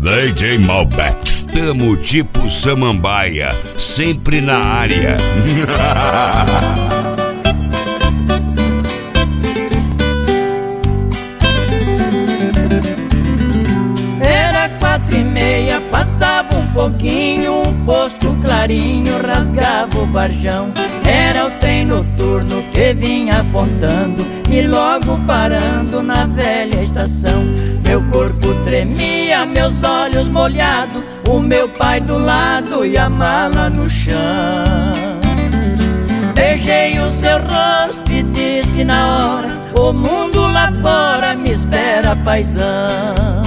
DJ Malbec. Tamo tipo samambaia, sempre na área. Era 4:30, passava um pouquinho, um fosco clarinho rasgava o varjão. Era o trem noturno que vinha apontando e logo parando na velha estação. Meu corpo tremia, meus olhos molhados, o meu pai do lado e a mala no chão. Beijei o seu rosto e disse na hora: o mundo lá fora me espera, paizão.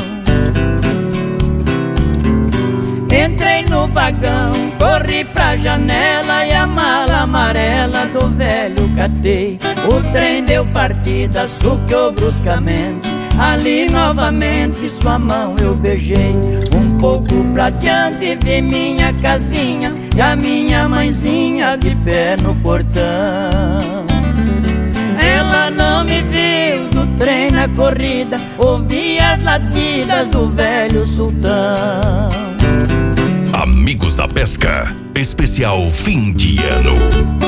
Entrei no vagão, corri pra janela e a mala amarela do velho catei. O trem deu partida, sucou bruscamente. Ali novamente sua mão eu beijei. Um pouco pra diante vi minha casinha e a minha mãezinha de pé no portão. Ela não me viu do trem na corrida, ouvi as latidas do velho sultão. Amigos da Pesca, especial fim de ano.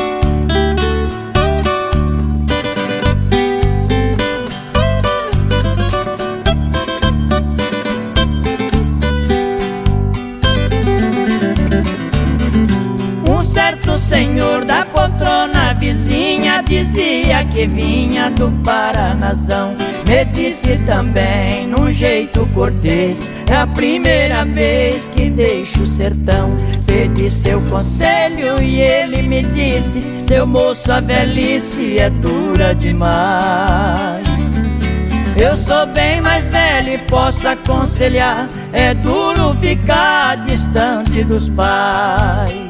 Um certo senhor da poltrona vizinha dizia que vinha do Paranazão. Me disse também num jeito cortês: é a primeira vez que deixo o sertão. Pedi seu conselho e ele me disse: seu moço, a velhice é dura demais. Eu sou bem mais velho e posso aconselhar: é duro ficar distante dos pais.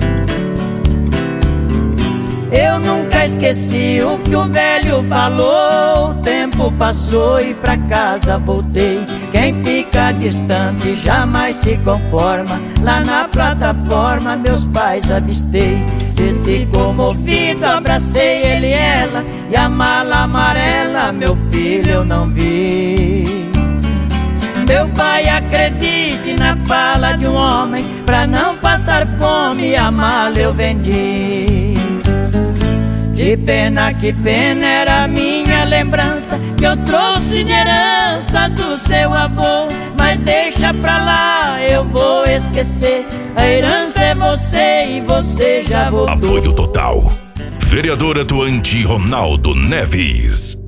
Eu nunca esqueci o que o velho falou. O tempo passou e pra casa voltei. Quem fica distante jamais se conforma. Lá na plataforma meus pais avistei. Desci comovido, abracei ele e ela, e a mala amarela, meu filho, eu não vi. Meu pai, acredite na fala de um homem, pra não passar fome a mala eu vendi. Que pena era a minha lembrança que eu trouxe de herança do seu avô. Mas deixa pra lá, eu vou esquecer. A herança é você e você já voltou. Apoio total. Vereador atuante Ronaldo Neves.